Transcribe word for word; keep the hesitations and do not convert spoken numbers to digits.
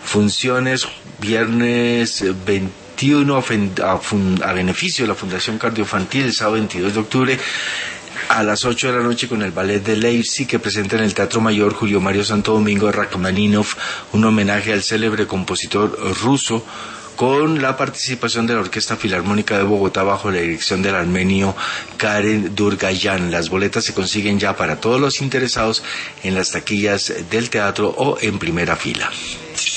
Funciones viernes veintiuno a, a beneficio de la Fundación Cardioinfantil, el sábado veintidós de octubre a las ocho de la noche con el ballet de Leipzig, que presenta en el Teatro Mayor Julio Mario Santo Domingo de Rachmaninoff un homenaje al célebre compositor ruso, con la participación de la Orquesta Filarmónica de Bogotá bajo la dirección del armenio Karen Durgayan. Las boletas se consiguen ya para todos los interesados en las taquillas del teatro o en primera fila.